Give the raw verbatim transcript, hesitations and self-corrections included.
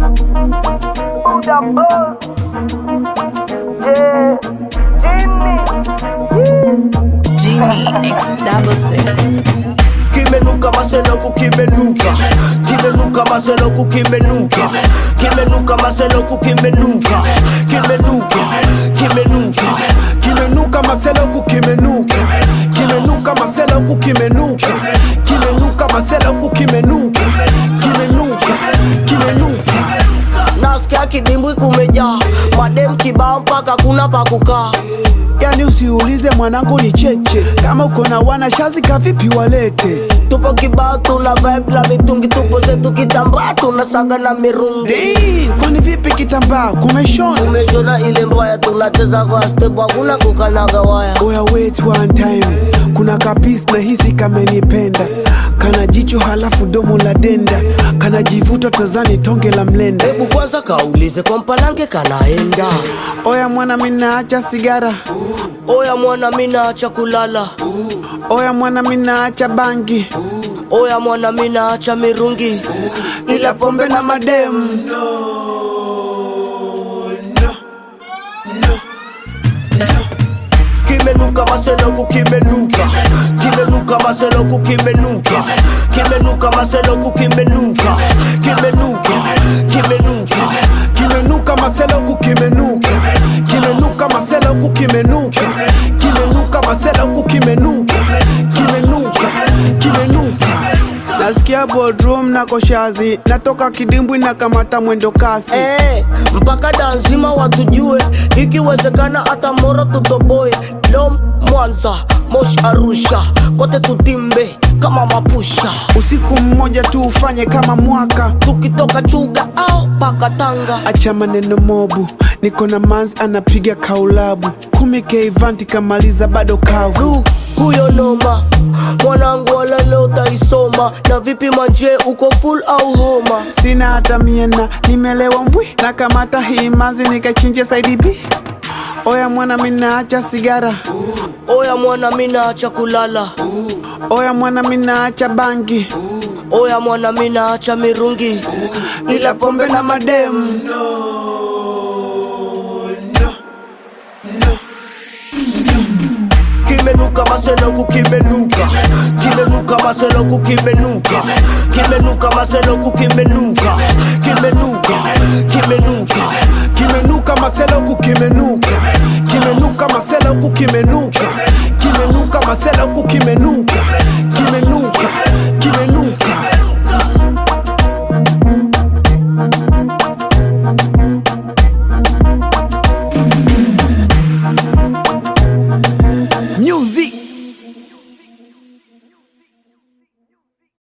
Buddha Boss, yeah, Jimmy, Genie X double six. Kimenuka maseloku kimenuka, kimenuka maseloku kimenuka, kimenuka maseloku kimenuka, kimenuka, kimenuka, kimenuka maseloku kimenuka, kimenuka maseloku kimenuka, kimenuka maseloku kimenuka, kimenuka, kimenuka. Nasikia kidimbwi kumejaa, madem kibao mpaka kuna pa kukaa. Yani usiulize mwanangu ni cheche, kama uko na wana shazi kavipi walete. Tupo kibao tuna vibe la mitungi, tupo zetu kitambaa tunasaga na mirungi. Hey, kwani vipi kitambaa kumeshona? Kumeshona ile mbaya tunacheza kwa step, hakuna kukanaga waya. Oya wait one time, kuna kapis na hisi kamenipenda. Kana jicho halafu domo la denda, kana jivuta tazani tonge la mlenda. Hebu kwanza kaulize kwa mpalange kanaenda. Oya mwana mina acha sigara, oya mwana mina acha kulala, oya mwana mina acha bangi, oya mwana mina acha mirungi, ila pombe na madem. No, no, no, no. Kimenuka maseloku kimenuka, kimenuka maseloku kimenuka, kimenuka maseloku kimenuka, kimenuka, kimenuka, kimenuka maseloku kimenuka, kimenuka maseloku kimenuka, kimenuka maseloku kimenuka, kimenuka, kimenuka. Nasikia boardroom na koshazi, natoka kidimbwi na kamata mwendo kasi. Eh, mpaka danzima watujue, ikiwezekana hata Moro tutoboe. Dom Mwanza, Mosh Arusha, kote tutimbe kama mapusha. Usiku mmoja tu ufanye kama mwaka, tukitoka Chuga au paka Tanga. Acha maneno mobu, niko na manzi anapiga kaulabu. Kumi keivanti kamaliza bado kavu. Huyo noma, mwanangu wala leo utaisoma. Na vipi manje uko full au homa? Sina hata miena, nimelewa mbwi. Na kamata hii manzi nikachinje side B. Oya mwana mina acha sigara, oya mwana mina acha kulala, oya mwana mina acha bangi, oya mwana mina acha mirungi, ila pombe na madem. No, no, no, no. Kimenuka maseloku kimenuka, kimenuka maseloku kimenuka, kimenuka maseloku kimenuka, kimenuka, kimenuka, kimenuka maseloku kimenuka, kimenuka maseloku kimenuka.